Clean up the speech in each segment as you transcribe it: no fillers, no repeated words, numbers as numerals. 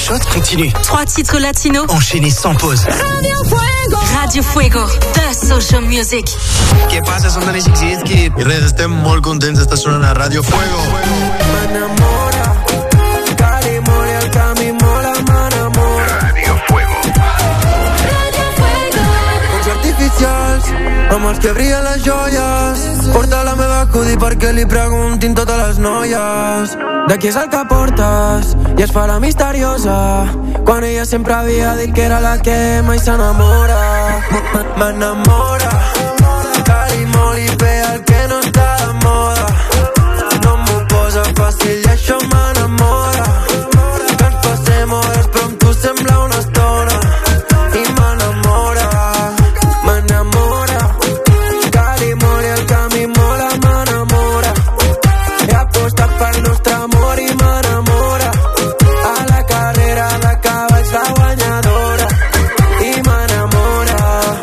Shot continue. 3 titres latinos enchaînés sans pause. Radio Fuego. Radio Fuego, the social music. ¿Qué pasa? Son Dani Six Kid. I res, estem molt contents d'estar sonant a Radio Fuego. M'enamora, Cali, Mori, el camí mola, m'enamora. Radio Fuego. Radio Fuego. Focs artificials, amb els que brillen les joies. Porta la meva hoodie perquè li preguntin totes les noies. De qui és el que portes? I es farà misteriosa quan ella sempre havia dit que era la que mai s'enamora. M'enamora, Cali, Moli, el que no està de moda. No m'ho posa fàcil i això m'enamora. Que ens passem hores però amb tu sembla una estona. I m'enamora, m'enamora. Cali, Moli, el camí mola, m'enamora. He apostat pel nostre amor i m'enamora. A la carrera de cavalls la guanyadora. I m'enamora.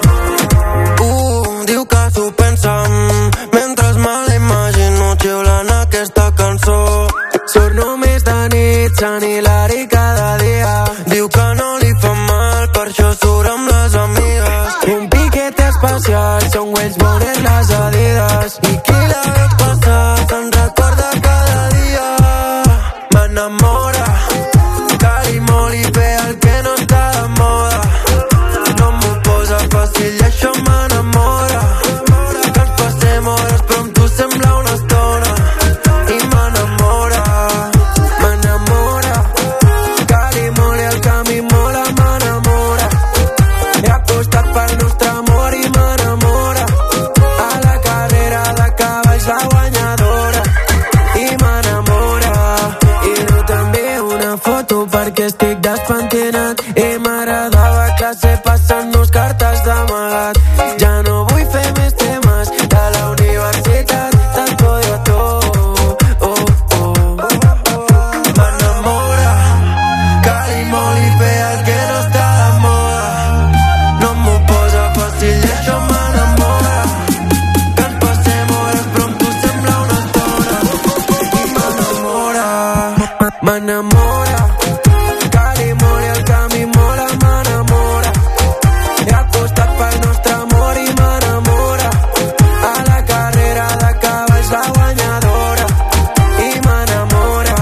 Diu que s'ho pensa mentre me la imagino xiulant aquesta cançó. Surt només de nit, Sant Hilari cada dia. Diu que no li fa mal, per això surt amb les amigues. Un piquete especial, són Wellsbones les Adidas. I qui la veu passar se'n recorda cada dia. M'enamora, Cali, Moli, el que no està de moda. No m'ho posa fàcil i això m'enamora. Que ens passem hores però amb tu sembla una estona. I m'enamora, m'enamora. Cali, Moli, el camí mola, m'enamora. He apostat pel nostre amor i m'enamora. A la carrera de cavalls la guanyadora. I m'enamora. I no també una foto perquè estic despentinat. I m'agradava classe passant-nos cartes d'amagat. Ja no vull fer més temes de la universitat. Tanto de todo, m'enamora. Cali, Moli, el que no està de moda. No m'ho posa fàcil i això m'enamora. Que ens passem hores però amb tu sembla una estona. I m'enamora, m'enamora. Cali, Moli, el camí mola, m'enamora. He apostat pel nostre amor i m'enamora. A la carrera de cavalls la guanyadora. I m'enamora.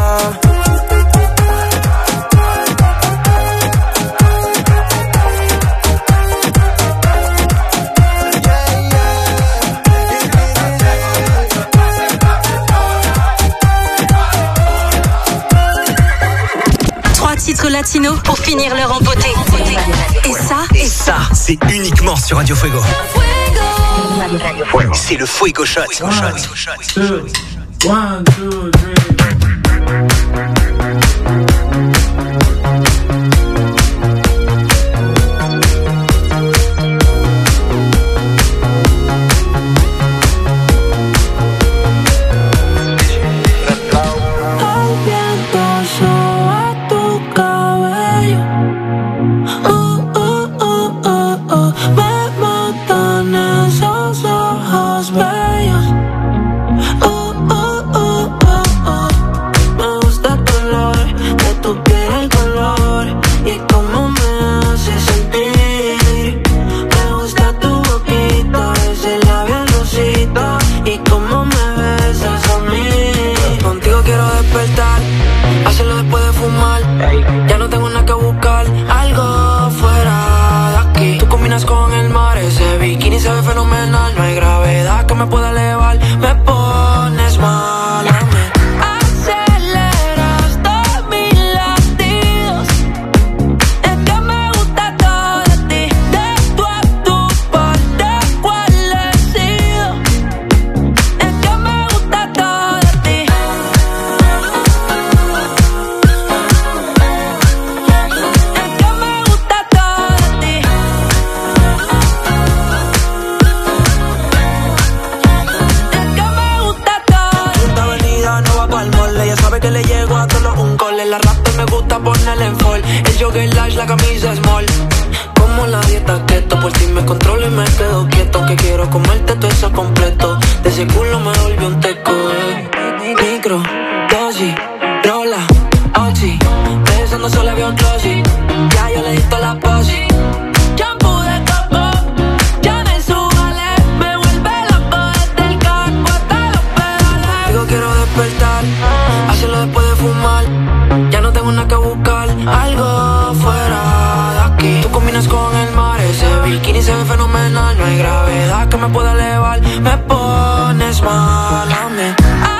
Trois titres latinos pour finir l'heure en beauté. Et ça, c'est uniquement sur Radio Fuego. C'est le Fuego Shot. One, two, three. El viento soba tu cabello. Me matan esos ojos bellos. Me gusta el color de tu piel, el color y cómo me hace sentir. Me gusta tu boquita, ese labial rosita y cómo me besas a mí. Contigo quiero despertar, hacerlo después de fumar. Ya no tengo nada que buscar, algo fuera de aquí. Tú combinas con el mar, ese bikini se ve fenomenal. No hay gravedad que me pueda elevar, me pones mal a mí. Aceleras todos mis latidos. Es que me gusta todo de ti, de tu a tu parte cuál he sido. Es que me gusta todo de ti. Es que me gusta todo de ti. Es que me gusta todo. Esta avenida no va pa'l mole. Ella sabe que le llego a todos un cole. La rap me gusta ponerle en fall. El jogger large, la camisa small. Como la dieta keto, por si me controlo y me quedo quieto. Que quiero comerte todo eso completo. De ese culo me volvió un teco, Micro, dosis, rola, oxi. Pensando solo había un closet. me puedo elevar. Me pones mal a mí.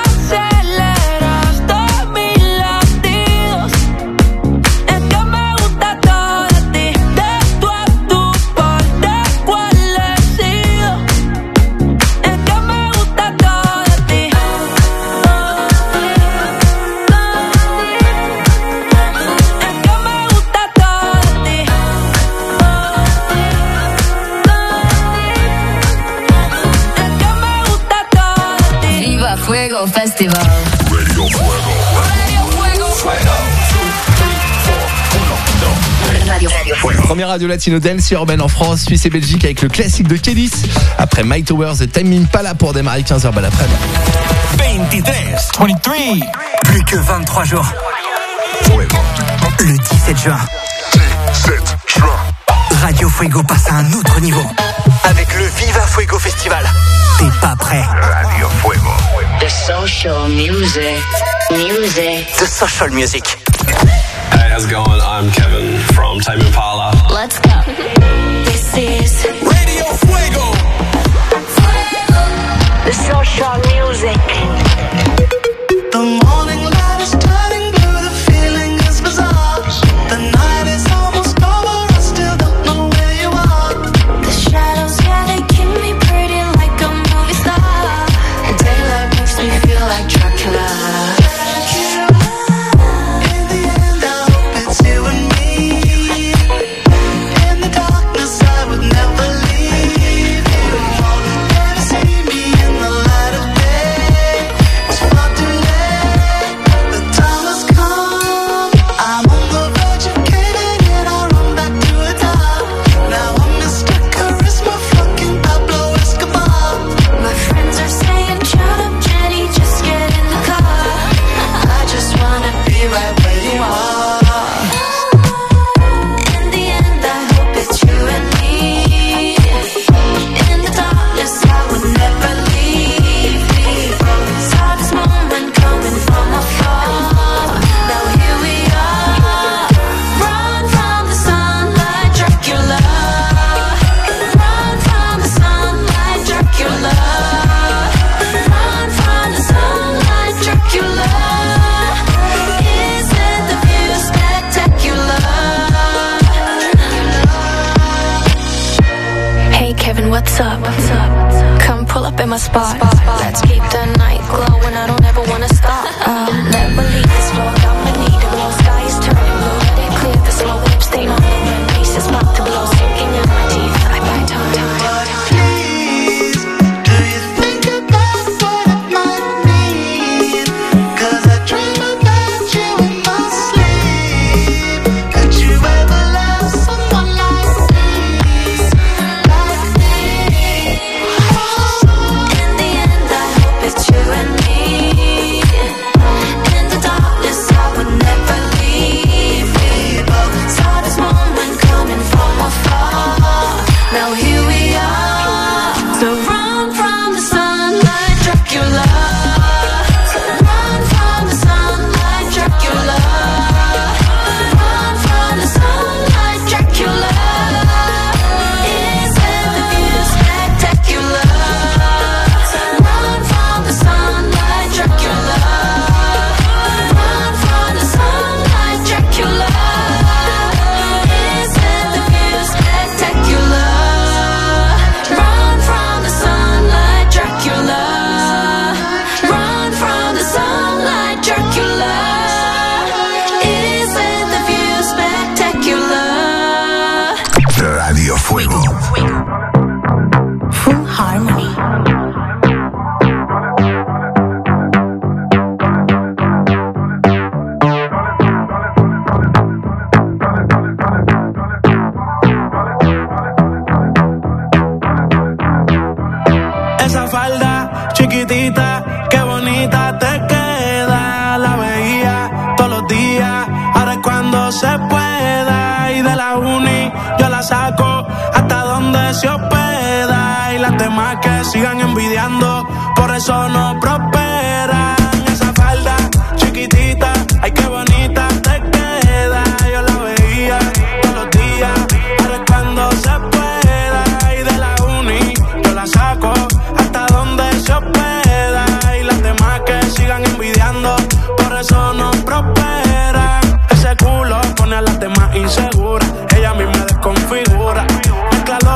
Fuego Festival. Radio Fuego. Radio Fuego. Radio Fuego. Première radio latino dance urbaine en France, Suisse et Belgique avec le classique de Kélis. Après My Towers et Time Impala pour démarrer 15h bas l'après-midi. 23. Plus que 23 jours. Fuego. Le 17 juin. 17 juin. Radio Fuego passe à un autre niveau. Avec le Viva Fuego Festival. T'es pas prêt? Radio Fuego. The social music. The social music. Hey, how's it going? I'm Kevin from Time Impala. Let's go. This is Radio Fuego. the social music. The morning light is turning blue, the feeling is bizarre. The night is almost over, I still don't know where you are. The shadows, yeah, they keep me pretty like a movie star. And daylight makes me feel like Dracula. In the end, I hope it's you and me. In the darkness, I would never leave you. Never see me in the light of day. It's far too late. The time has come. I'm on the verge of caving in. I run back to the top. Now I'm Mr. Charisma, fucking Pablo Escobar. My friends are saying, shut up, Jenny, just get in the car. I just wanna be right where you are. In the end, I hope it's you and me. In the darkness, I would never leave. Saw this moment coming from afar. Now here we are. Run from the sunlight, Dracula. Run from the sunlight, Dracula. Run from the sunlight, Dracula. Isn't the view spectacular? Hey Kevin, what's up? Come pull up in my spot. Let's keep the night glowing. I don't ever wanna stop. Never leave this road. I'ma need to blow. Sky is turning blue. Let it clear. The slow wave stain on the wind. Pieces about to blow. Sinking in my teeth. I bite time. Please, do you think about what it might mean? 'Cause I dream about you in my sleep. Could you ever love someone like me? Like me? In the end, I hope it's you and me. In the darkness, I would never leave. We both saw this moment coming from afar. Now here we are. So run from the sunlight, Dracula. Run from the sunlight, Dracula. Run from the sunlight, Dracula. Isn't the view spectacular? Run from the sunlight, Dracula. Run from the sunlight, Dracula. Isn't the view spectacular? Run from the sunlight, Dracula. Run from the sunlight, Dracula. Isn't the view spectacular? Radio Fuego. Full harmony. Esa falda chiquitita, qué bonita te queda. La veía todos los días, ahora es cuando se pueda. Y de la uni yo la saco hasta donde se hospeda. Y las demás que sigan envidiando, por eso no prosperan. Esa falda chiquitita, ay qué bonita te queda. Yo la veía todos los días, ahora es cuando se pueda. Y de la uni yo la saco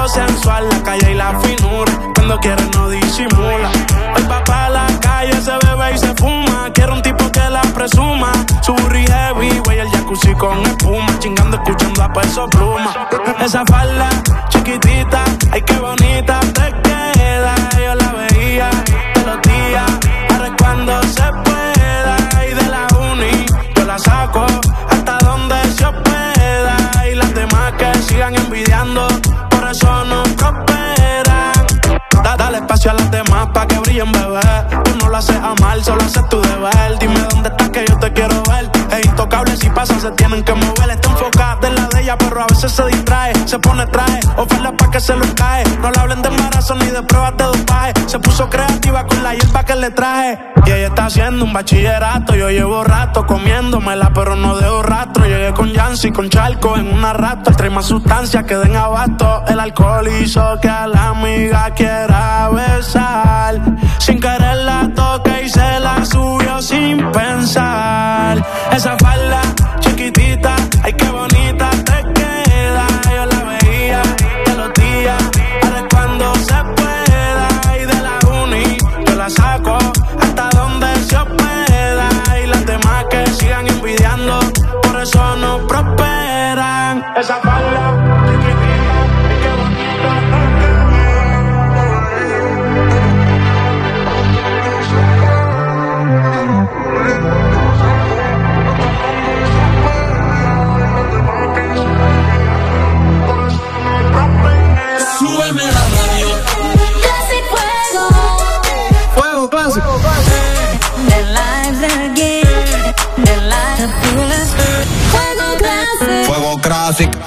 lo sensual, la calle y la finura. Cuando quiere no disimula. Hoy va pa' la calle, se bebe y se fuma. Quiero un tipo que la presuma. Su burri heavy, güey, el jacuzzi con espuma. Chingando, escuchando a Peso Pluma. Esa falda chiquitita, ay qué bonita te queda. Yo la veía todos los días. Ahora es cuando se pueda. Y de la uni yo la saco hasta donde se pueda. Y las demás que sigan envidiando, por eso no prosperan. Dale espacio a las demás pa' que brillen, bebé. Tú no lo haces amar, solo haces tu deber. Dime dónde estás que yo te quiero ver. Es intocable, si pasa se tienen que mover. Está enfocada en la de ella, pero a veces se distrae. Se pone traje, oferta pa' que se lo cae. No le hablen de embarazo ni de pruebas de dopaje. Se puso creativa con la hierba que le traje. Y ella está haciendo un bachillerato. Yo llevo rato comiéndomela, pero no dejo rastro. Llegué con Yancy, con Charco en una rato. Trae más sustancias que den abasto. El alcohol hizo que a la amiga quiera besar. Sin querer la toque y se la subió sin pensar. Esa falda chiquitita, ay qué bonita te queda. Yo la veía todos los días, ahora es cuando se pueda. Y de la uni yo la saco hasta donde se pueda. Y las demás que sigan envidiando, por eso no prosperan. Esa falda chiquitita, ay qué bonita te queda. Súbeme la radio. Clásico Fuego. Fuego clásico. The lives again. The lives Fuego Classic. Fuego clásico.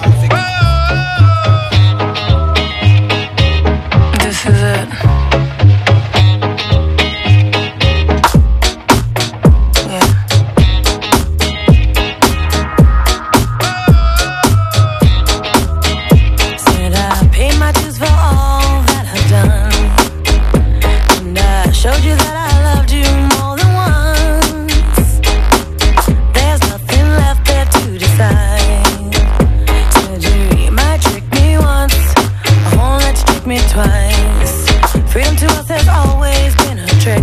This is it. Showed you that I loved you more than once. There's nothing left there to decide. Said you might trick me once, I won't let you trick me twice. Freedom to us has always been a trick.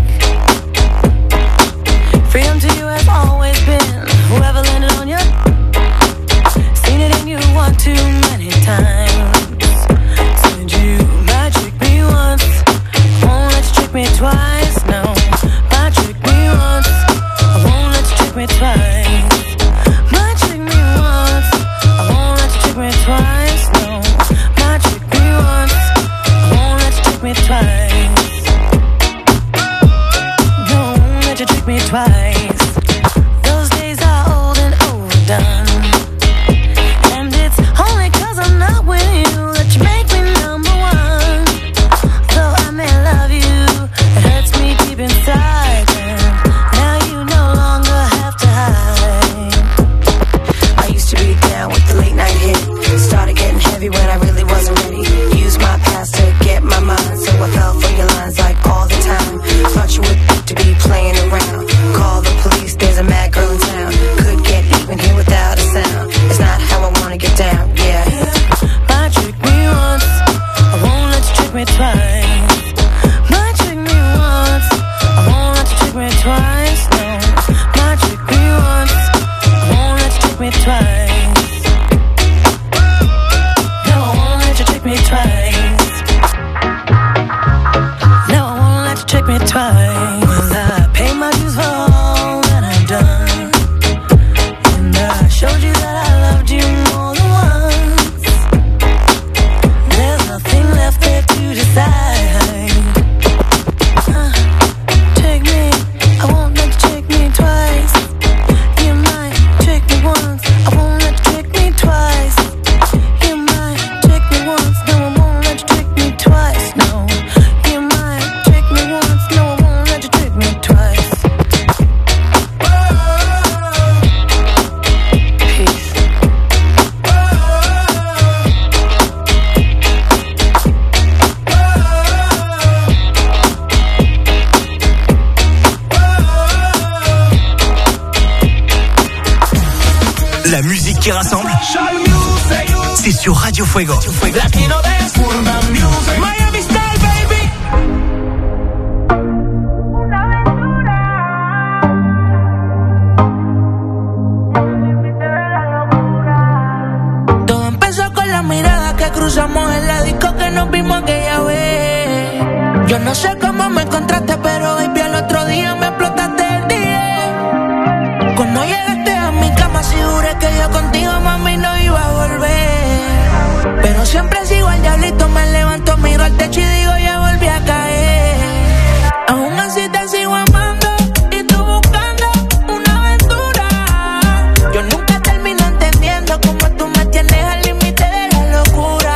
Freedom to you has always been whoever landed on you. Seen it in you one too many times. Said you might trick me once, I won't let you trick me twice. No, might trick me once, I won't let you trick me twice. Might trick me once, I won't let you trick me twice. No, might trick me once, I won't let you trick me twice. No, I won't let you trick me twice. Those days are old and overdone, and it's only 'cause I'm not with you that you make me number one. Though I may love you, it hurts me deep inside, and now you no longer have to hide. I used to be down with the late night hit. Started getting heavy when I really wasn't ready. Used my past to get my mind, so I fell for your lines like all the time. Thought you would to be playing around. Call the police, there's a mad girl in town. Could get even here without a sound. It's not how I wanna get down, yeah. Might trick me once, I won't let you trick me twice. Might trick me once, I won't let you trick me twice. No, might trick me once, I won't let you trick me twice. No, I won't let you trick me twice. No, I won't let you trick me twice. I pay my dues for all that I've done, and I showed you that I loved you more than once. There's nothing left there to decide. Trick me, I won't let you trick me twice. You might trick me once, I won't let you trick me twice. You might trick me once, no, I won't let you trick me twice. No, you might trick me once, no, I won't let you trick me twice. Peace. La musique qui rassemble, c'est sur Radio Fuego. Latino Dance, Urban Music, Miami Style, baby. Todo empezó con la mirada que cruzamos en la disco que nos vimos aquella vez. Yo no sé cómo me encontraste, pero baby, al otro día me explotaste el día. Cuando llegaste a mi cama, sí juré que yo contigo, mami, no iba a volver. Pero siempre sigo al diablito, me levanto, miro al techo y digo, ya volví a caer. Aún así te sigo amando y tú buscando una aventura. Yo nunca termino entendiendo cómo tú me tienes al límite de la locura.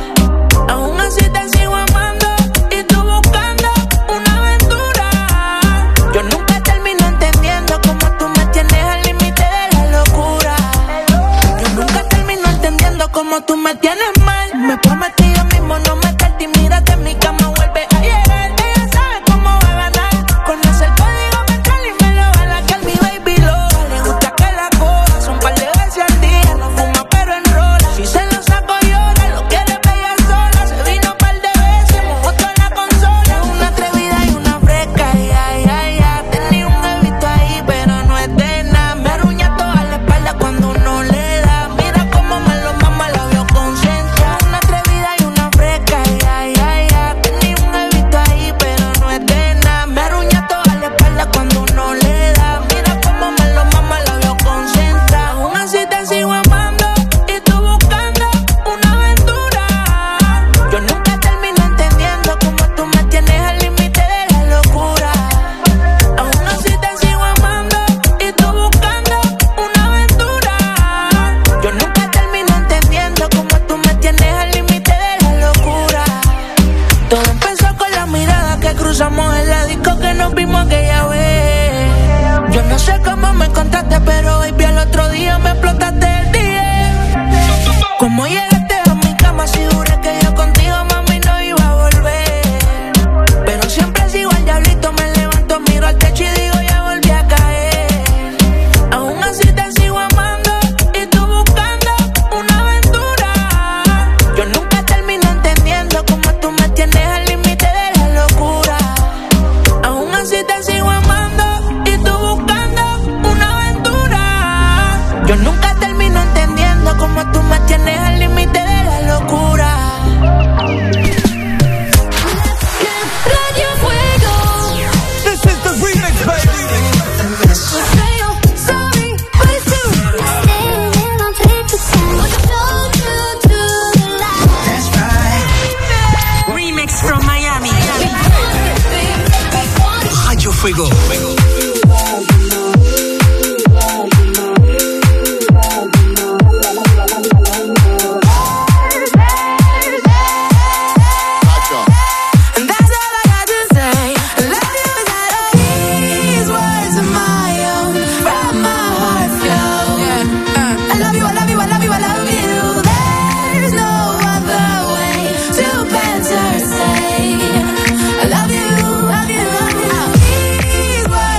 Aún así te sigo amando y tú buscando una aventura. Yo nunca termino entendiendo cómo tú me tienes al límite de la locura. Yo nunca termino entendiendo cómo tú me tienes mal. Me prometí yo mismo no meterte y mírate en mi cama, vuelve a llegar. Ella sabe cómo va a ganar. Conoce el código mental y me lo va a lacar. Mi baby loca, le gusta que la coja. Un par de veces al día, no fuma pero enrola. Si se lo saco llora, lo quiere bella sola. Se vino un par de veces, mojó toda la consola. Una atrevida y una fresca, ya. Tenía un jevito ahí, pero no es de nada. Me arruña toda la espalda cuando uno le da. Mira cómo me lo mama, la veo concentrada. Una atrevida y una fresca, ya. Tenía un jevito ahí, pero no es de nada. Me arruña toda la espalda cuando uno le da. Mira cómo me lo mama, la veo concentrada. Aún así te sigo amando y tú buscando una aventura. Yo nunca termino entendiendo cómo tú me tienes al límite de la locura. Aún así te sigo amando y tú buscando una aventura. Yo nunca termino entendiendo cómo tú me tienes al límite de la locura. Todo empezó con la mirada que cruzamos en la disco que nos vimos aquella vez. Yo no sé cómo me encontraste, pero baby, al otro día me explotaste el día. Como llegaste a mi cama, si juré que yo contigo, mami, no iba a volver. Pero siempre sigo al diablito, me levanto, miro al techo y digo, ya volví a caer. Aún así te sigo amando y tú buscando una aventura. Yo nunca termino entendiendo cómo tú me tienes al límite de la locura. Aún así te sigo amando y tú buscando una aventura. Yo nunca termino entendiendo cómo tú me tienes al límite de la locura. Radio Fuego. This is the remix, baby. Remix from Miami. Radio Fuego. And that's all I got to say. Love you is out of these words of my own, from my heart flow. I love you, I love you, I love you, I love you. There's no other way to better say I love you, love you, love you. These words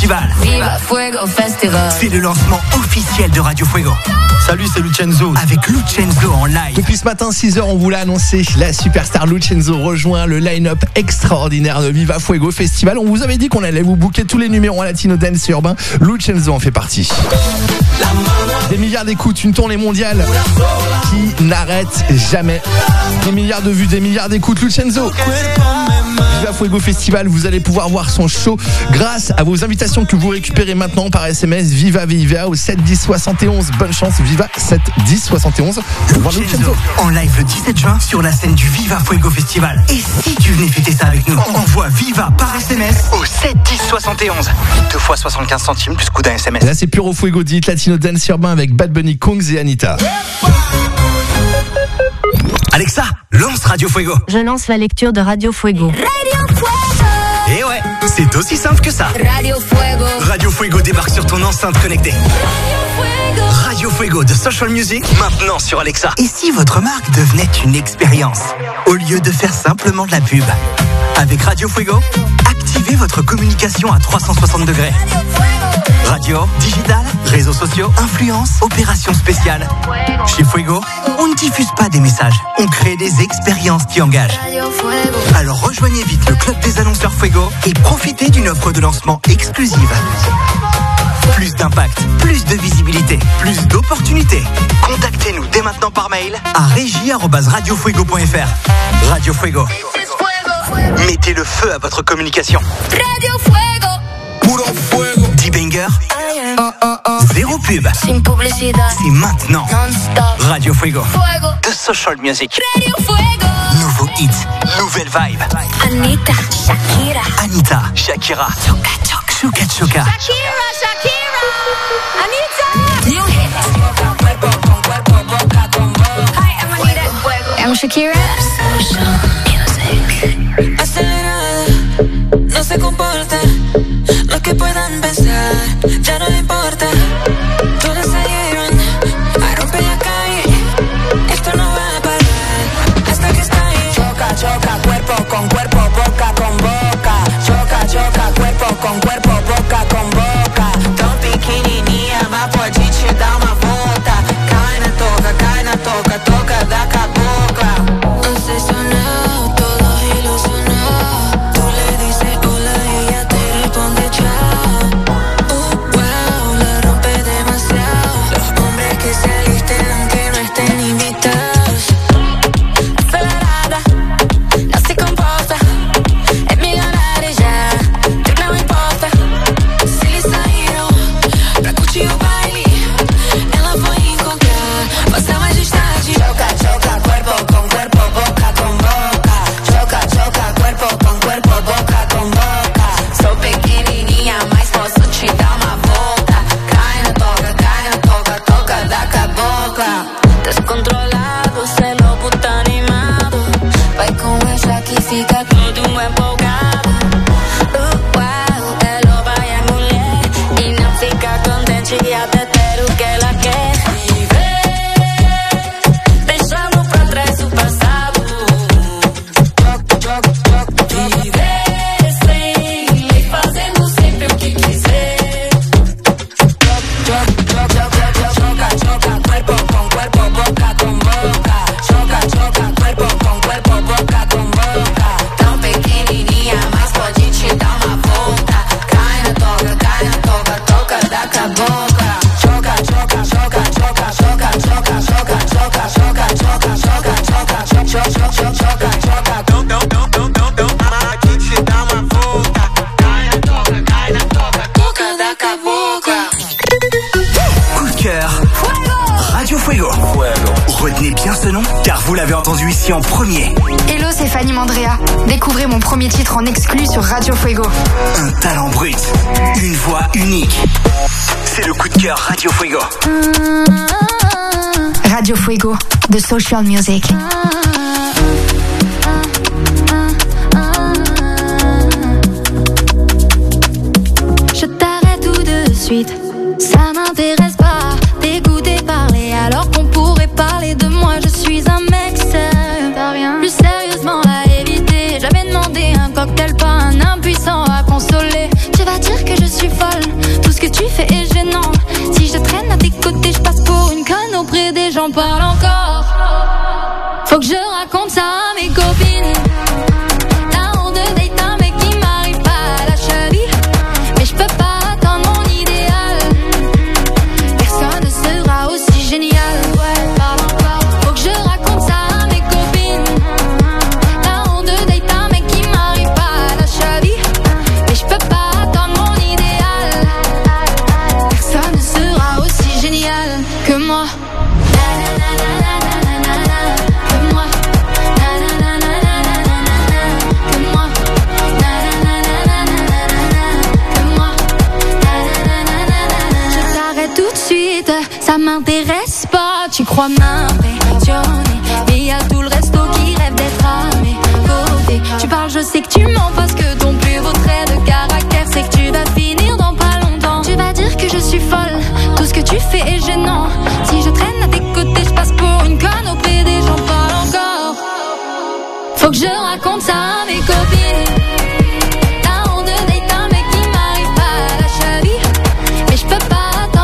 Festival. Viva Fuego Festival. C'est le lancement officiel de Radio Fuego. Salut, c'est Lucenzo. Avec Lucenzo en live. Depuis ce matin, 6h, on vous l'a annoncé. La superstar Lucenzo rejoint le line-up extraordinaire de Viva Fuego Festival. On vous avait dit qu'on allait vous booker tous les numéros en latino dance et urbain. Lucenzo en fait partie. Des milliards d'écoutes, une tournée mondiale qui n'arrête jamais. Des milliards de vues, des milliards d'écoutes. Lucenzo. Viva Fuego Festival, vous allez pouvoir voir son show grâce à vos invitations que vous récupérez maintenant par SMS Viva VIVA au 7 10 71. Bonne chance, Viva 7 10 71. Lucenzo en live le 17 juin sur la scène du Viva Fuego Festival. Et si tu venais fêter ça avec nous, envoie Viva par SMS au 7 10 71. 2 fois 75 centimes plus coût d'un SMS. Là c'est Puro Fuego dit Latino Dance Urbain avec Bad Bunny, Kongs et Anita. Alexa, lance Radio Fuego. Je lance la lecture de Radio Fuego. Radio Fuego. Et ouais, c'est aussi simple que ça. Radio Fuego. Radio Fuego débarque sur ton enceinte connectée. Radio Fuego de Social Music, maintenant sur Alexa. Et si votre marque devenait une expérience, au lieu de faire simplement de la pub? Avec Radio Fuego, activez votre communication à 360 degrés. Radio, digital, réseaux sociaux, influence, opérations spéciales. Chez Fuego, on ne diffuse pas des messages, on crée des expériences qui engagent. Alors rejoignez vite le club des annonceurs Fuego et profitez d'une offre de lancement exclusive. Plus d'impact, plus de visibilité, plus d'opportunités. Contactez-nous dès maintenant par mail à régie@radiofuego.fr. Radio Fuego. Mettez le feu à votre communication. Radio Fuego. Puro Fuego. 10 bangers. Zéro pub. Sin publicidad. C'est maintenant. Non-stop. Radio Fuego. Fuego. De Social Music. Radio Fuego. Nouveau hit, nouvelle vibe. Anita, Shakira. Anita, Shakira. Choca, choca. Choca, choca. Shakira, Shakira. Anita. New hit. Hi, I'm Anita. I'm Shakira. Social Music. Acelerada, no se comporta. Lo que puedan pensar, ya no le importa. Todas salieron a romper la calle. Esto no va a parar hasta que estalle. Choca, choca, cuerpo con cuerpo, boca con boca. Choca, choca, cuerpo con cuerpo, boca con boca. Tão pequenininha, mas pode te dar uma volta. Cai na toca, toca da cabocla. Obsesionado, todo ilusionado. Tú le dices hola y ella te responde chao. Wow, la rompe demasiado. Los hombres que se alisten aunque no estén invitados. Acelerada, no se comporta. Es millonaria ya, tú no importa. Se lhe saíram pra curtir o baile. Ela foi encontrar vossa majestade. Choca, choca, cuerpo con cuerpo, boca con boca. Choca, choca, cuerpo con cuerpo, boca con boca. Sou pequenininha, mas posso te dar uma volta. Cai na toca, toca da cabocla. Descontrolado, se lo puta animado. Vai com ella que fica todo empolgado. Wow, ela vai a mulher e não fica contente até ter o que ela quer. Viver, deixando pra trás o passado. Viver sem lei, fazendo sempre o que quiser. Choca, choca, cuerpo con cuerpo, boca con boca. Choca, choca, cuerpo con cuerpo, boca con boca. Tão pequenininha, mas pode te dar uma volta. Cai na toca, toca da cabocla. Choca, choca, choca, choca, choca, choca, choca, choca, choca, choca, choca, choca, choca, aqui te dá uma volta. Cai na toca, toca da cabocla. Coup de cœur. Radio Fuego. Retenez bien ce nom, car vous l'avez entendu ici en premier. Hello, c'est Fanny Mandrea. Découvrez mon premier titre en exclu sur Radio Fuego. Un talent brut, une voix unique. C'est le coup de cœur Radio Fuego. Radio Fuego, de Social Music. Je t'arrête tout de suite, ça m'intéresse pas d'écouter parler alors qu'on pourrait parler de moi. Je suis un mec sérieux, plus sérieusement à éviter. J'avais demandé un cocktail, pas un impuissant à consoler. Tu vas dire que je suis folle, auprès des gens parle encore. Faut que je raconte ça à mes copines. La honte de date un mec qui m'arrive pas à la cheville. Mais je peux pas attendre mon idéal. Personne ne sera aussi génial. Ouais, parle encore. Faut que je raconte ça à mes copines. La honte de date un mec qui m'arrive pas à la cheville. Mais je peux pas attendre mon idéal. Personne ne sera aussi génial que moi. Ça m'intéresse pas, tu crois m'impressionner. Mais y a tout le resto qui rêve d'être à mes côtés. Tu parles, je sais que tu mens parce que ton plus beau trait de caractère, c'est que tu vas finir dans pas longtemps. Tu vas dire que je suis folle, tout ce que tu fais est gênant. Si je traîne à tes côtés, je passe pour une conne auprès des gens parle encore. Faut que je raconte ça à mes copines. La honte de date un mec qui m'arrive pas à la cheville. Mais je peux pas.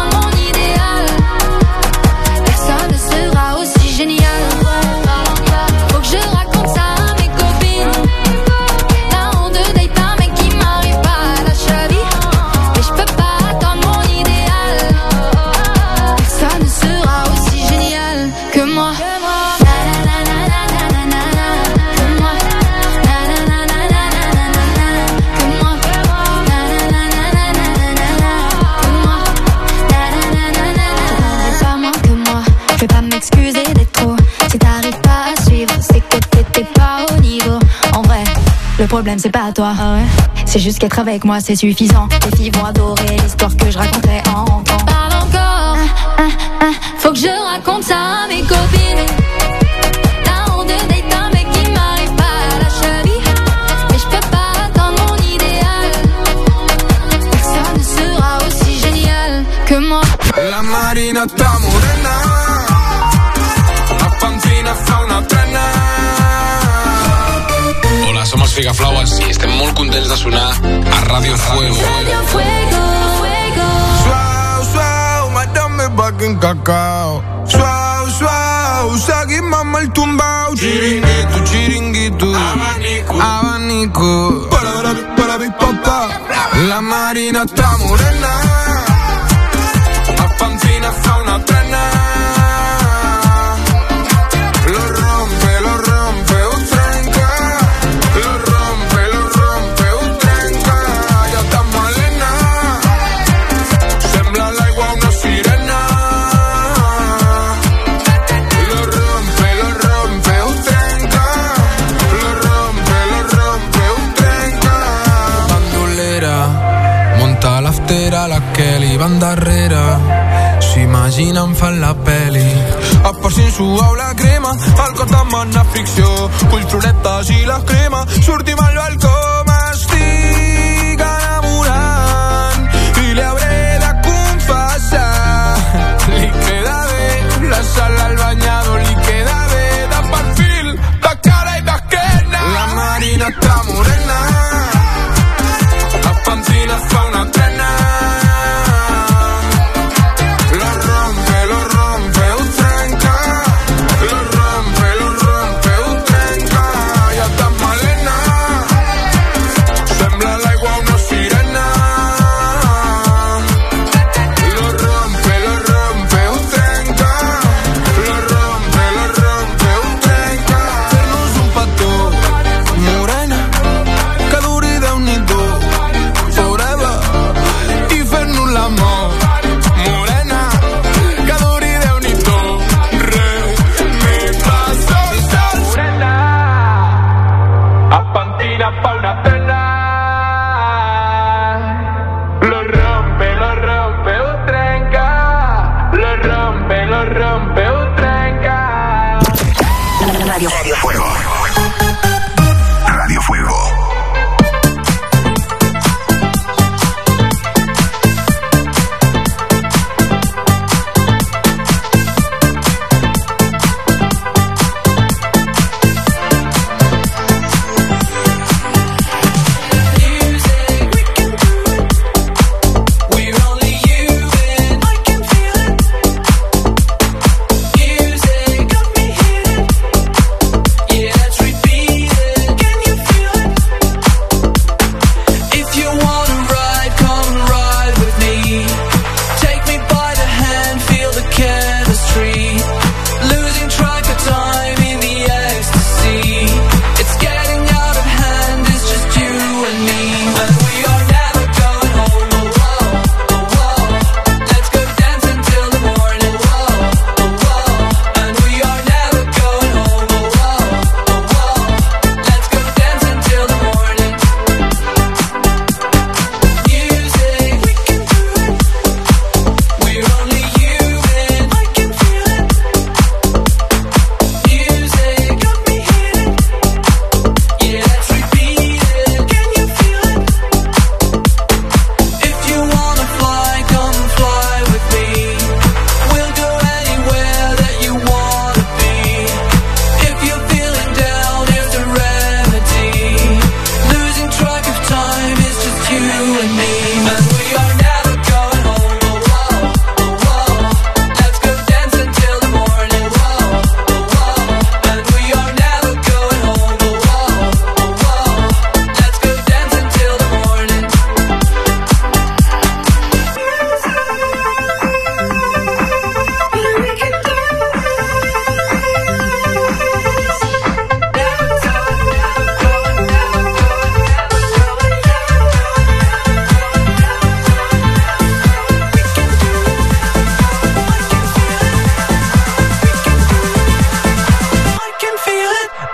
Génial, faut que je raconte ça à mes copines. La honte de date un mec qui m'arrive pas à la cheville. Mais je peux pas attendre mon idéal. Personne ne sera aussi génial que moi. Je vais pas m'excuser d'être trop. Si t'arrives pas à suivre, c'est que t'étais pas au niveau. En vrai, le problème c'est pas toi. Ah ouais. C'est juste qu'être avec moi c'est suffisant. Les filles vont adorer l'histoire que je racontais en rentrant. Parle encore. Faut que je raconte ça à mes copines. La honte de date un mec qui m'arrive pas à la cheville. Mais je peux pas attendre mon idéal. Personne ne sera aussi génial que moi. La Marina está morena. Hola, somos Figaflowers i estem molt contents de sonar a Radio Fuego. Radio Fuego, Fuego. Suau, suau, madame back en cacao. Suau, suau, seguim amb el tumbao. Chiringuito, chiringuito. Abanico, abanico. Para mi papá. La Marina está morena. A Pancina fa una trena. La Kelly van darrere, s'imaginen fan la peli. A Porcín suau la crema, el cos demana fricció, culturetes i la crema, sortim al balcó, m'estic enamorant i li hauré de confessar. Li queda bé la sala al banyador, li queda bé de perfil, de cara i d'esquena. La Marina està morena, a Pancina fa una trena.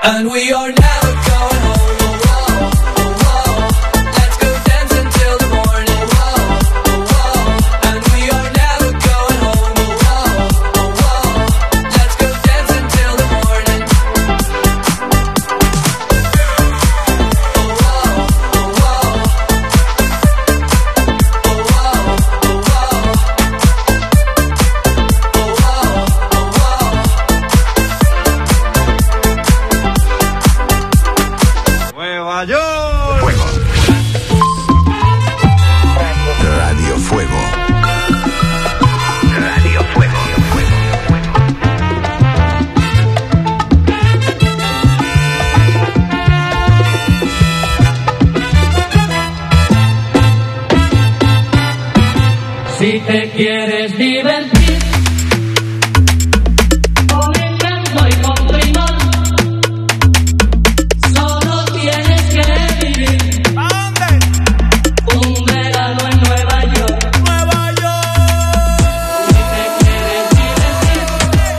And we are never going home. Oh, oh, oh, oh. Let's go dance until the morning. Oh, oh, oh. And we are never going home. Oh, oh, oh. Let's go dance until the morning. Nueva York. Fuego. Radio Fuego. Radio Fuego. Si te quieres divertir con encanto y con primor, solo tienes que vivir. ¿A dónde? Un verano en Nueva York. Nueva York. Si te quieres divertir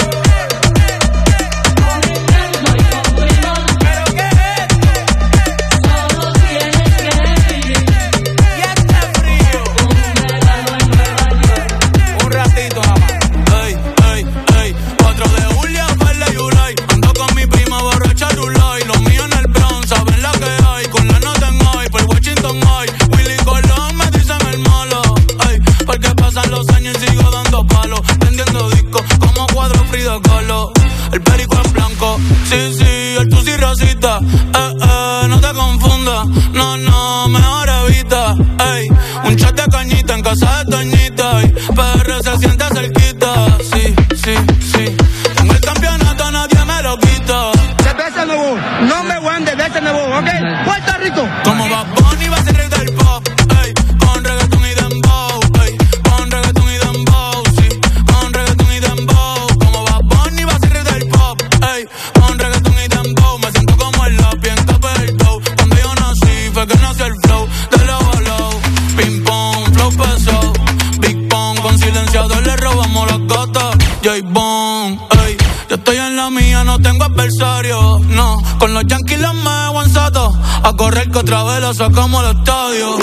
con encanto y con primor, ¿pero qué es esto? Solo tienes que vivir. Y este frío. Un verano en Nueva York. Un ratito nada más. Ey, ey, ey. 4 de julio, Verde y Ulay. Ando con mi prima borracha Rulay. Los míos en el Bronx, saben la que hay. Con la nota en hoy, por Washington hoy. Willy Colón me dicen el malo. Ey, porque pasan los años y sigo dando palos. Vendiendo discos como cuadro Frida Kahlo. El perico en blanco. Sí, sí, el tusi racista. No te confundas. No, no, mejor evita. Ey, un chat de cañita en casa de Toñita. Ey, PR se siente cerquita. Sí, sí, sí. Con el campeonato nadie me lo quita. Cerveza nuevo, number one de cerveza nuevo, ¿ok? Puerto Rico. Como Bad Bunny va a ser rey del pop. Ey, con reggaetón y dembow. Ey, con reggaetón y dembow. Sí, con reggaetón y dembow. Como Bad Bunny va a ser rey del pop. Ey, con reggaetón y dembow. Me siento como el lápiz en Capeldo. Cuando yo nací fue que nació el flow de low a low. Ping pong, flow pesado. Big Pong, con silenciador le robamos las gatas. J-Bone, ey, yo estoy en la mía, no tengo adversario. No, con los Yankees los me aguanzato. A correr que otra vez lo sacamos al estadio.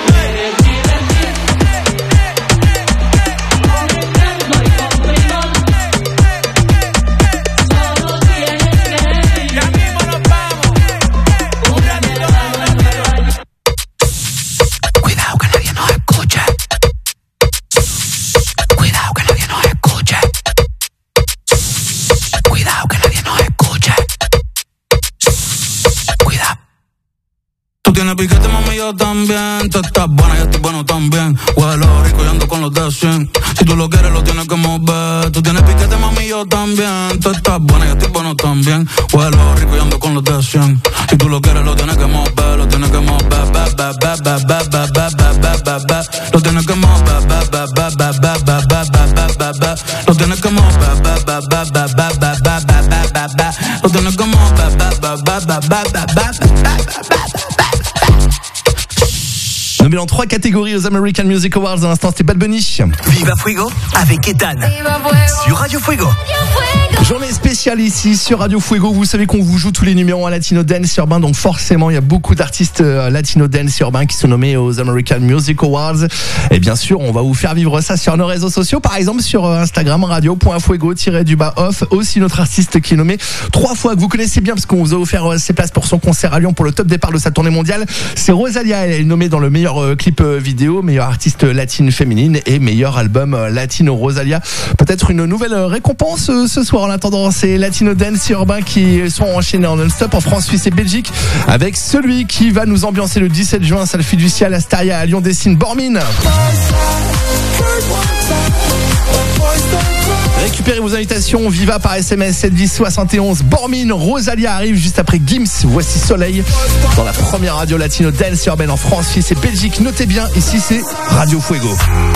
Cuidado que nadie nos escuche. Cuidado que nadie nos escuche. Cuidado que nadie nos escuche. Cuidado. Tú tienes piquete, mami, yo también. Tú estás buena, yo estoy bueno también. Huelo rico y ando con los de 100. Si tú lo quieres, lo tienes que mover. Tú tienes piquete, mami, yo también. Tú estás buena, yo estoy bueno también. Huelo rico y ando con los de 100. Si tú lo quieres, lo tienes que mover. Lo tienes que mover. Lo tienes que mover. Lo tienes que mover. Lo tienes que Nommé en 3 catégories aux American Music Awards, à l'instant c'était Bad Bunny. Viva Fuego avec Ethan. Sur Radio Fuego. Journée spéciale ici sur Radio Fuego. Vous savez qu'on vous joue tous les numéros en latino dance urbain, donc forcément il y a beaucoup d'artistes latino dance urbain qui sont nommés aux American Music Awards. Et bien sûr, on va vous faire vivre ça sur nos réseaux sociaux, par exemple sur Instagram radio.fuego-off. Aussi notre artiste qui est nommé 3 fois, que vous connaissez bien parce qu'on vous a offert ses places pour son concert à Lyon pour le top départ de sa tournée mondiale. C'est Rosalia, elle est nommée dans le meilleur clip vidéo, meilleure artiste latine féminine et meilleur album latino. Rosalia, peut-être une nouvelle récompense ce soir. En attendant, c'est Latino Dance urbain qui sont enchaînés en non-stop en France, Suisse et Belgique avec celui qui va nous ambiancer le 17 juin, Salle Fiducia, Astaria à Lyon, Dessine, Bormine. Récupérez vos invitations, Viva par SMS 710 71. Bormine, Rosalia arrive juste après Gims. Voici Soleil dans la première radio latino dance urbaine en France, Suisse et Belgique. Notez bien, ici c'est Radio Fuego.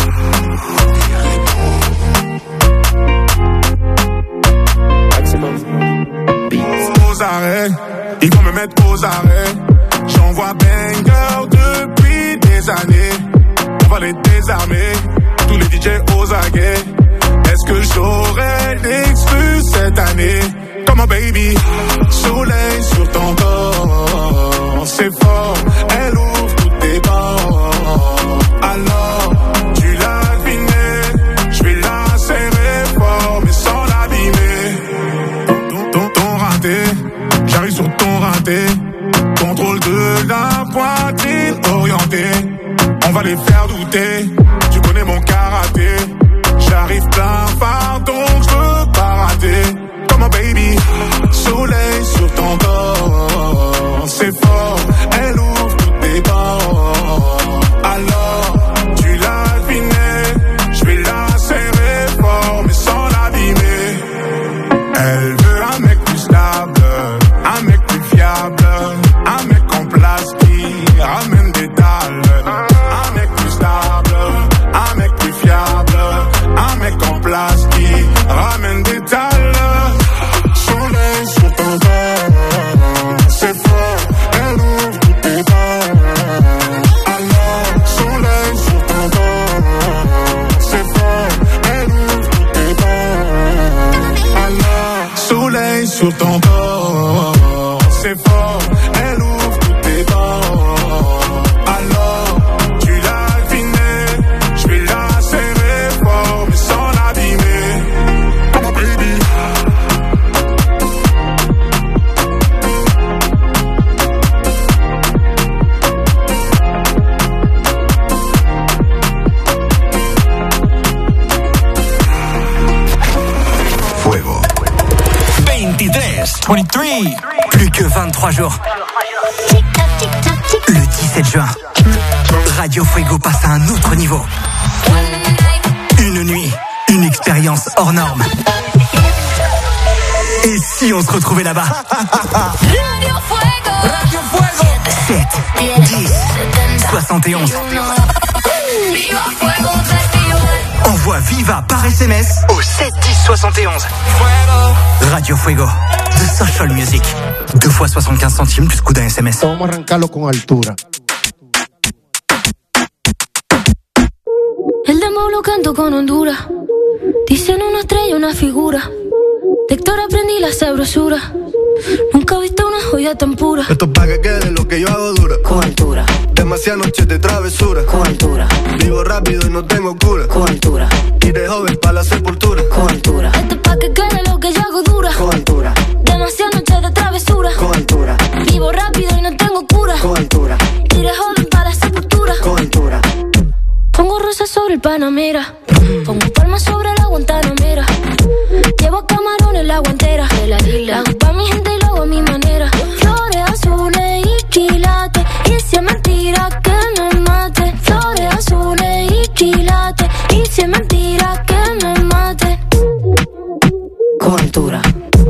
Aux arrêts, ils vont me mettre aux arrêts. J'envoie banger depuis des années. On va les désarmer, tous les DJ aux aguets. Est-ce que j'aurai l'exclus cette année? Comme Come on baby, soleil sur ton corps, c'est fort, elle ouvre toutes tes bords. Alors, tu l'as deviné, je vais la serrer fort, mais sans l'abîmer. Ton raté, j'arrive sur ton raté, contrôle de la poitrine orientée. On va les faire douter, tu connais mon karaté. J'arrive plein phare donc je veux pas rater. Come on baby, soleil sur ton corps, c'est fort, elle ouvre toutes tes bords. Alors, tu l'as deviné, je vais la serrer fort mais sans l'abîmer. Elle veut un mec plus stable, un mec plus fiable, un mec en place qui ramène des dalles. Un mec plus stable, un mec plus fiable, un mec en place qui ramène des dalles. Soleil sur ton corps, c'est fort, elle ouvre toutes tes bords. Alors, soleil sur ton corps, c'est fort, elle ouvre toutes tes bords. Alors, soleil sur ton corps, c'est fort, elle ouvre toutes tes bords. Alors, tu l'as deviné, je vais la serrer fort mais sans l'abîmer. Come on baby. Fuego. 23. Plus que 23 jours. Le 17 juin, Radio Fuego passe à un autre niveau. Une nuit, une expérience hors norme. Et si on se retrouvait là-bas? Radio Fuego. Radio Fuego. 7, 10, 71. Viva Fuego Festival. Envoie Viva par SMS au 7 10 71. Radio Fuego, The Social Music. 2 fois 75 centimes plus coût d'un SMS. Vamos a arrancarlo con altura. El demo lo canto con Honduras. Dicen una estrella, una figura. De Héctor aprendí la sabrosura. Nunca he visto una joya tan pura. Esto es pa' que quede lo que yo hago dura. Con altura. Demasiadas noches de travesura. Con altura. Vivo rápido y no tengo cura. Con altura. Y de joven pa' la sepultura. Con altura. Esto es pa' que quede lo que yo hago dura. Con altura. Demasiadas noches de travesura. Con altura. Vivo rápido y no tengo cura. Con altura. Y de joven pa' la sepultura. Con altura. Pongo rosas sobre el Panamera. Pongo palmas sobre la Guantanamera. Llevo camarones la guantera. La hago pa' mi gente y lo hago a mi manera. Flores azules y quilates. Y si es mentira que me mate. Flores azules y quilates. Y si es mentira que me mate. Con altura.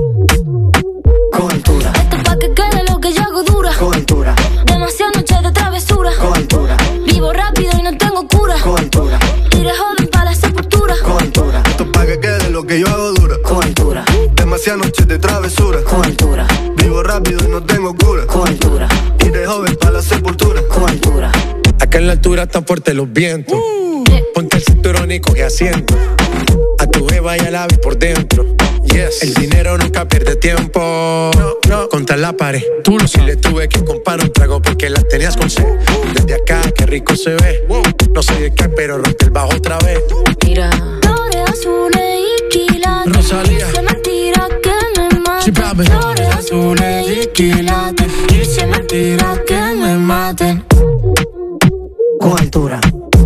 Con altura. Esto es pa' que quede lo que yo hago dura. Con altura. Demasiadas noches de travesura. Con altura. Vivo rápido y no tengo cura. Con altura. Iré joven pa' la sepultura. Con altura. Esto es pa' que quede lo que yo hago dura. Con altura. Demasiadas noches de travesura. Con altura. Vivo rápido y no tengo cura. Con altura. Y de joven pa' la sepultura. Con altura. Acá en la altura están fuertes los vientos. Ponte el cinturón y coge asiento. A tu jeva y a la vi por dentro. Yes. El dinero nunca pierde tiempo. No. Contra la pared. Tú si le tuve que comprar un trago porque las tenías con sed. Desde acá, qué rico se ve. No sé de qué, pero rompe el bajo otra vez. Mira. Flores azules y quilates. Rosalía. Y si es mentira que me maten. Flores azules y quilates. Y si es mentira que me maten. Con altura.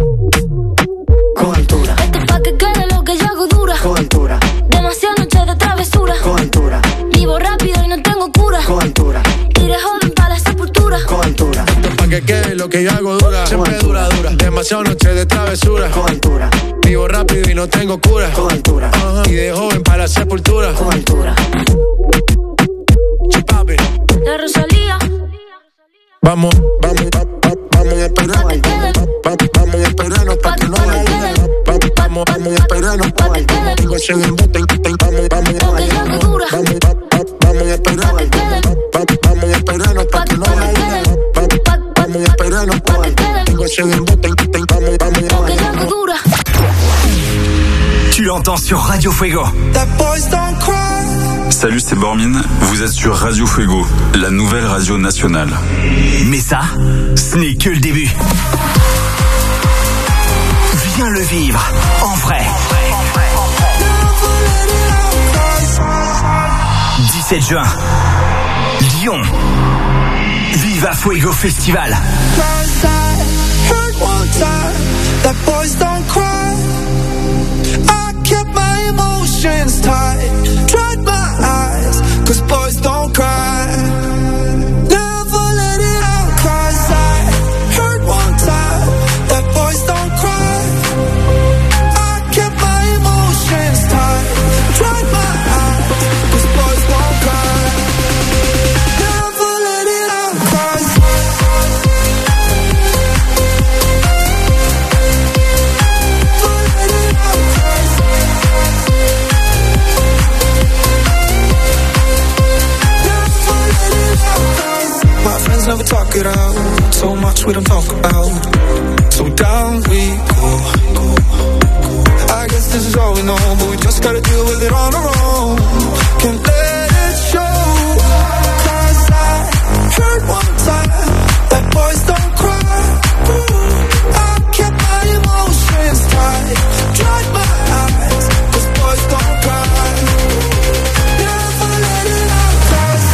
Con altura. Esto es pa' que quede lo que yo hago dura. Con altura. Demasiadas noches de travesura. Con altura. Vivo rápido y no tengo cura. Con altura. Iré joven pa' la sepultura. Con altura. Esto es pa' que quede lo que yo hago dura. Siempre dura. Demasiadas noches de travesura. Con altura. Vivo rápido y no tengo cura. Con altura. Y de joven para la sepultura. Con altura. Chipapi. La Rosalía. Vamos a esperarnos. Vamos a esperarnos pa' que no vaya. Vamos a esperarnos pa' que tengo ese embuste. Vamos a esperarnos. Vamos a esperarnos pa' que no vaya. Vamos a esperarnos pa' que tengo ese embuste. Vamos dura. Tu l'entends sur Radio Fuego. That boys don't cry. Salut, c'est Bormin. Vous êtes sur Radio Fuego, la nouvelle radio nationale. Mais ça, ce n'est que le début. Viens le vivre en vrai. 17 juin, Lyon. Viva Fuego Festival. That boys don't cry. I kept my emotions tight. Dried my eyes, 'cause boys don't cry. Never let it out, 'cause I heard one time that boys don't cry. I kept my emotions tight. Dried my eyes, 'cause boys don't cry. Never let it out, 'cause never talk it out. So much we don't talk about. So down we go. I guess this is all we know, but we just gotta deal with it on our own. Can't let it show. 'Cause I heard one time that boys don't cry. I kept my emotions tight. Dried my eyes, 'cause boys don't cry. Never let it out, 'cause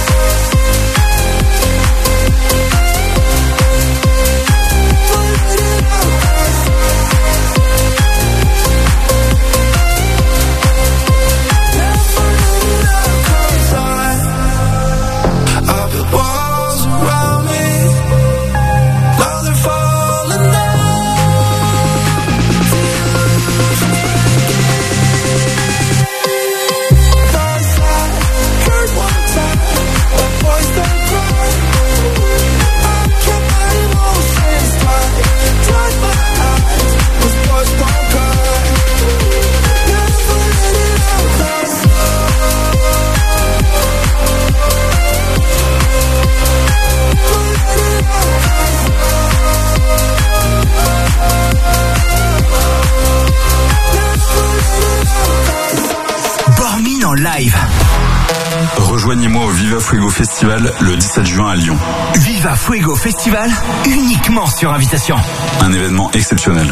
live. Rejoignez-moi au Viva Fuego Festival le 17 juin à Lyon. Viva Fuego Festival, uniquement sur invitation. Un événement exceptionnel.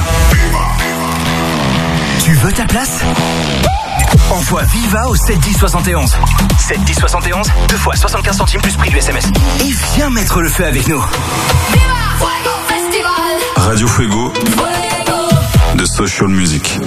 Tu veux ta place? Envoie Viva au 71071. 71071, 2 fois 75 centimes plus prix du SMS. Et viens mettre le feu avec nous. Viva Fuego Festival. Radio Fuego, de Social Music.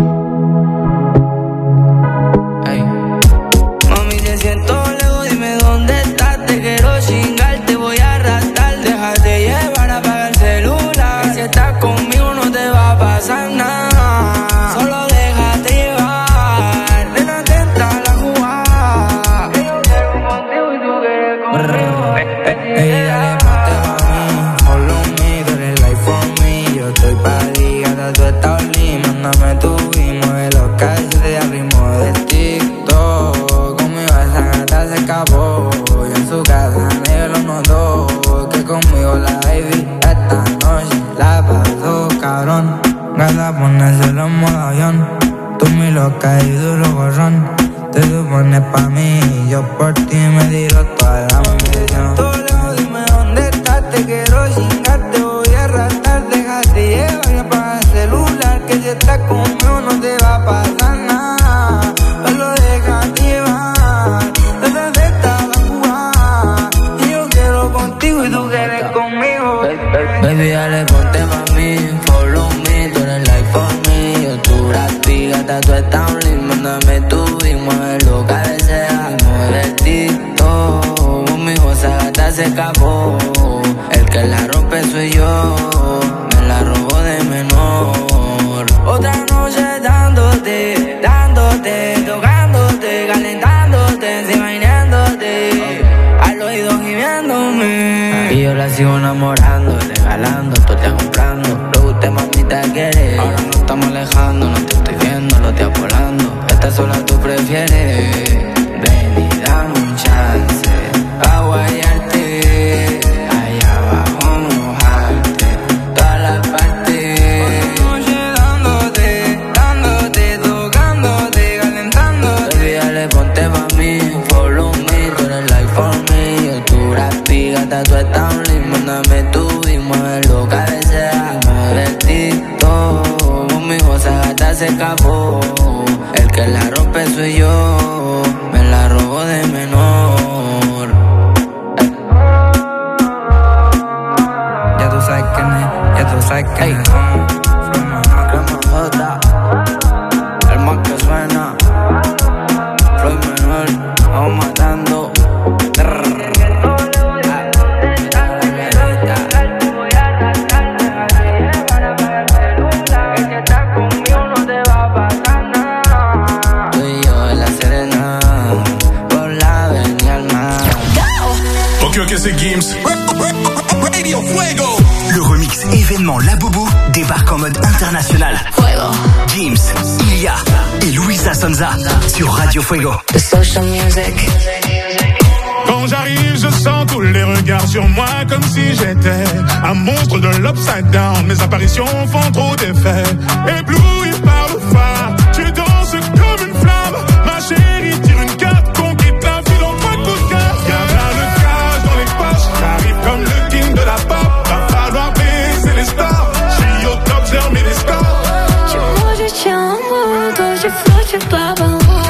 Ponérselo en modo avión. Tú mi loca y duro gorrón. Te supones pa' mí y yo por ti me tiro toda la munición. Todo lejos, dime dónde estás. Te quiero chingar, te voy a arrastrar. Déjate llevar y apaga el celular. Que si estás conmigo no te va a pasar nada. Solo déjate llevar. Detrás de esta va a jugar. Y yo quiero contigo y tú quieres conmigo. Baby, dale, ponte pa' mí. Follow me, tú eres like for me. Yo tu gata, tú estás un lindo. Mándame tu y muévelo, cabecea. Mueve el TikTok. Conmigo esa gata se escapó. El que la rompe soy yo. Me la robó de menor. Otra noche dándote, dándote, tocándote, calentándote, imaginándote. Al oído gimiéndome. Y yo la sigo enamorando, regalando, tú te comprando. Lo que usted mamita quiere. Ahora no estamos alejando, no te estoy viendo, lo estoy volando. Esta sola tú prefieres. Ven y dame un chance. A guayarte. Allá abajo mojarte. Todas las partes. Otra noche dándote, dándote, tocándote, calentándote. Olvídale, ponte pa' mí. tú estás un limbo, mándame tu y muévelo, cabecea, mueve el tito. Mi cosa gata se escapó, el que la rompe soy yo, me la robó de menor. Ya tú sabes quién es, ya tú sabes quién es. El más que suena, Floyd Manuel, vamos matando. Ok, c'est Gims. Radio Fuego. Le remix événement La Boubou débarque en mode international. Fuego. Gims, Ilia et Luisa Sonza sur Radio Fuego. The social music. Quand j'arrive, je sens tous les regards sur moi comme si j'étais un monstre de l'upside down. Mes apparitions font trop d'effet. Ébloui par le phare, tu danses comme une flamme. Ma chérie tire une carte, qu'on quitte la ville en point de coup de cœur. Y'a plein de cash dans les poches, j'arrive comme le king de la pop. Va falloir baiser les stars, j'suis au top, j'ai remis les scores. Tu manges, tu amours, toi je flotte, tu baba.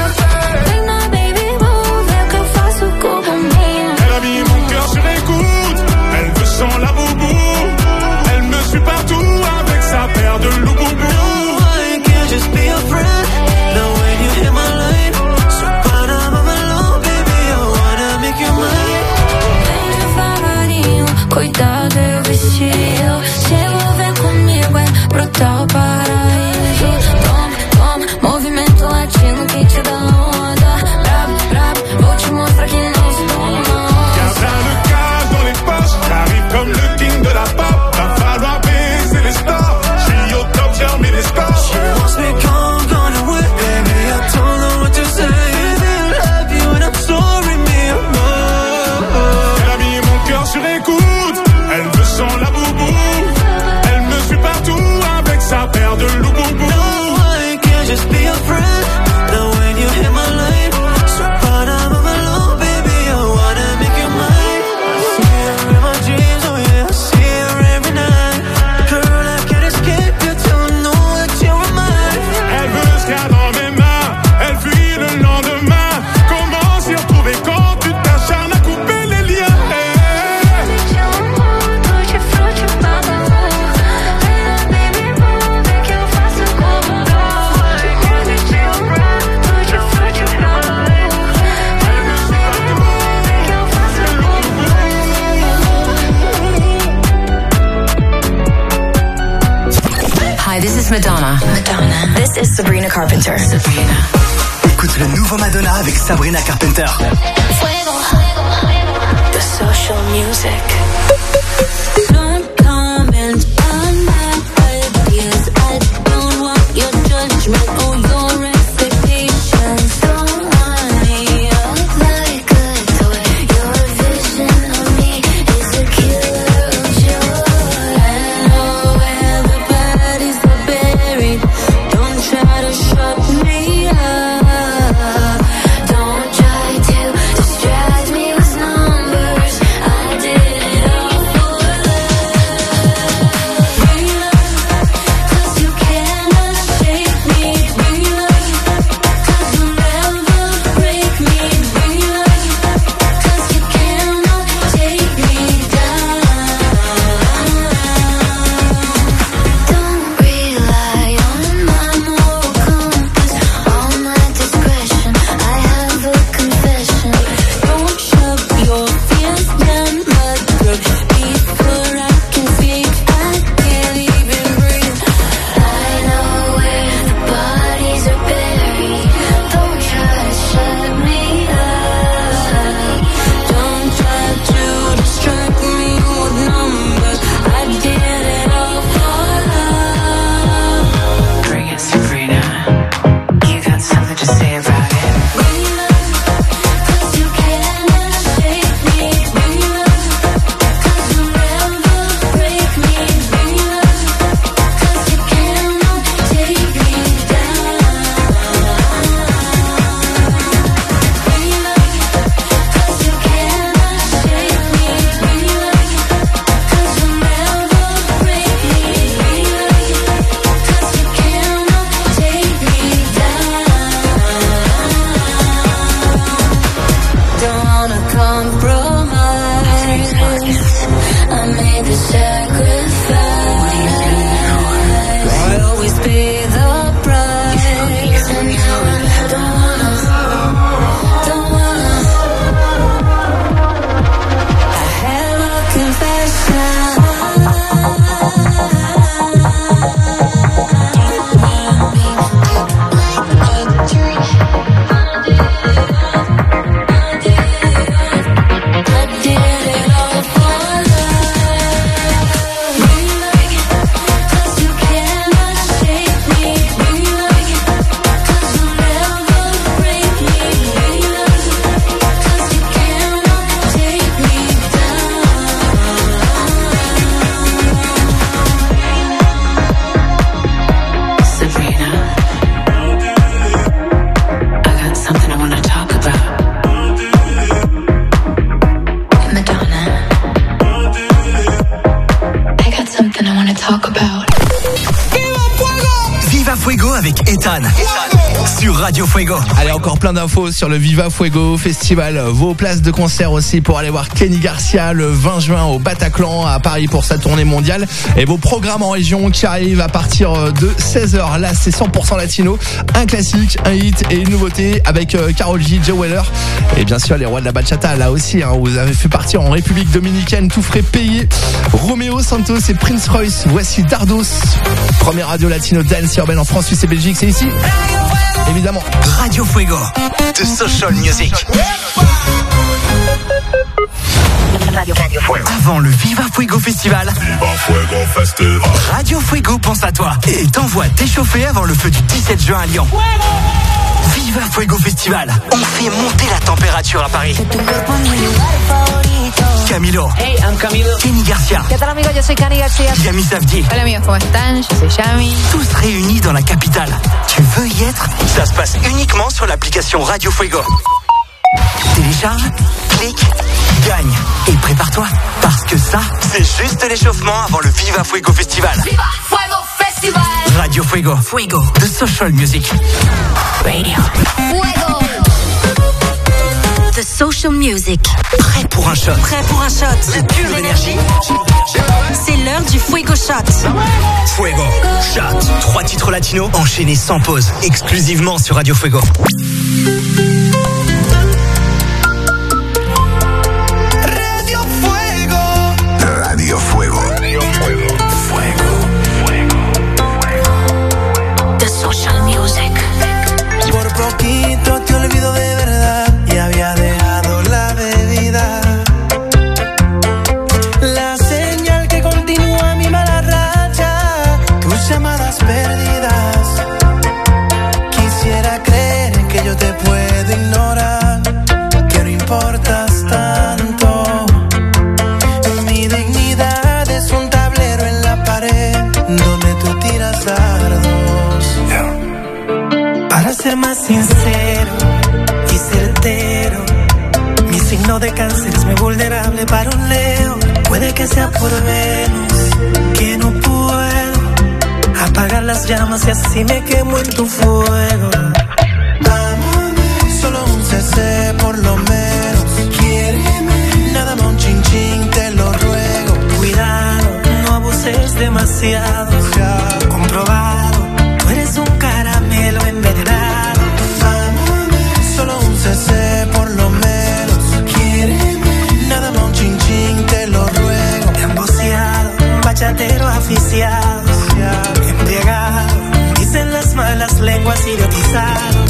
Sans la boubou, elle me suit partout avec sa paire de loup boubou. I can't just be your friend. Now when you hit my line, so para mamalo, baby, I wanna make you mine. Ven devagarinho, cuidado do vestido. Chego, vem comigo, é brutal paraíso. Toma, movimento latino que te dá onda. Brabo, vou te mostrar que não se toma. J'arrive comme le king de la pop. Va falloir baiser les stars. J'suis au top, j'ai remis les scores. She wants me come, gonna win. Baby, I don't know what to say. I love you and I'm sorry, me alone. Elle a mis mon cœur sur écoute. Elle veut sans la boubou. Elle me suit partout avec sa paire de loup boubou. No, I can't just be your friend. Now when you hit my line, so para mamalo, baby, I wanna make you mine. Madonna. This is Sabrina Carpenter. Écoute le nouveau Madonna avec Sabrina Carpenter. Fuego. The social music. Don't comment on my ideas. I don't want your judgment or your expectations. Don't lie like a toy. Your vision of me is a killer of joy. I know where the bodies are buried. Don't try to shut me up. Don't try to distract me with numbers. I did it avec Ethan sur Radio Fuego. Allez, encore plein d'infos sur le Viva Fuego Festival. Vos places de concert aussi pour aller voir Kenny Garcia le 20 juin au Bataclan à Paris pour sa tournée mondiale. Et vos programmes en région qui arrivent à partir de 16h. Là, c'est 100% latino. Un classique, un hit et une nouveauté avec Karol G, Joe Weller. Et bien sûr, les rois de la bachata, là aussi, hein, vous avez fait partir en République Dominicaine, tout frais payé. Roméo Santos et Prince Royce. Voici Dardos. Première radio latino dance urbaine en France, Suisse et Belgique, c'est ici. Évidemment. Radio Fuego, de Social Music. Avant le Viva Fuego Festival, Radio Fuego pense à toi et t'envoie t'échauffer avant le feu du 17 juin à Lyon. Viva Fuego Festival, on fait monter la température à Paris. Camilo. Hey, I'm Camilo. Kenny Garcia. ¿Qué tal, amigos? Yo soy Kenny García. Yami Savdi. Hola, amigos, ¿cómo están? Yo soy Yami. Tous réunis dans la capitale. Tu veux y être? Ça se passe uniquement sur l'application Radio Fuego. Télécharge, clique, gagne et prépare-toi. Parce que ça, c'est juste l'échauffement avant le Viva Fuego Festival. Viva Fuego Festival. Radio Fuego. Fuego. De Social Music. Radio. Fuego. The Social Music. Prêt pour un shot. Prêt pour un shot de pure énergie. C'est l'heure du Fuego Shot. Fuego Shot. 3 titres latinos enchaînés sans pause. Exclusivement sur Radio Fuego. Radio Fuego. The Social Music. Por poquito te olvido de verdad y había dejado la bebida. La señal que continúa mi mala racha, tus llamadas perdidas. Quisiera creer que yo te puedo ignorar, que no importas tanto. Mi dignidad es un tablero en la pared donde tú tiras dardos. Para ser más sincero y certero, mi signo de cáncer es muy vulnerable para un Leo. Puede que sea por Venus, que no puedo apagar las llamas y así me quemo en tu fuego. Amame, solo un cc por lo menos. Quiéreme, nada más un chin chin, te lo ruego. Cuidado, no abuses demasiado, ya comprobado. Tú eres un caramelo envenenado. Amame, solo un cc por lo menos. Quiéreme, nada más un chin chin, te lo ruego. Emboceado, bachatero aficiado, ya embriagado. Dicen las malas lenguas idiotizado.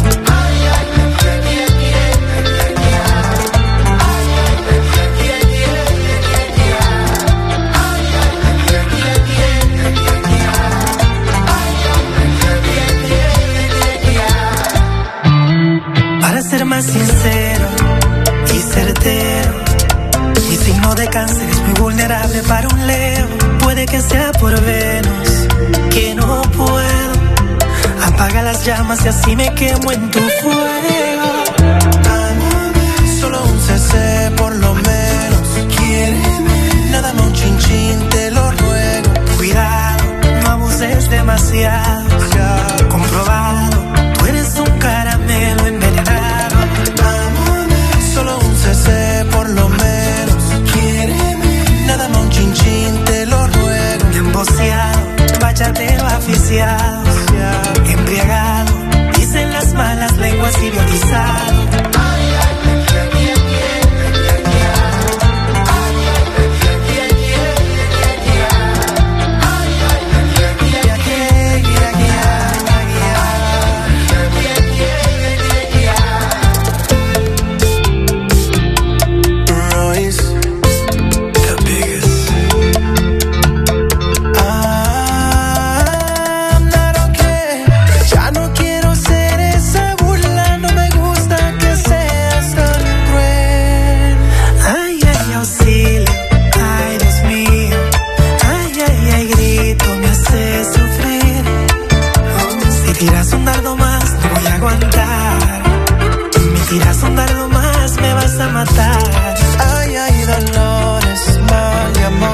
Para ser más sincero y certero, mi signo de cáncer es muy vulnerable para un Leo. Puede que sea por Venus, que no puedo apagar las llamas y así me quemo en tu fuego. Amame, solo un cc por lo menos. Quiéreme, nada más un chin chin, te lo ruego. Cuidado, no abuses demasiado, ya comprobado. Tú eres un caramelo envenenado. Amame, solo un cc por lo menos. Quiéreme, nada más un chin chin, te lo ruego. Emboceado, bachatero aficiado, ya embriagado. Dicen las malas lenguas idiotizado.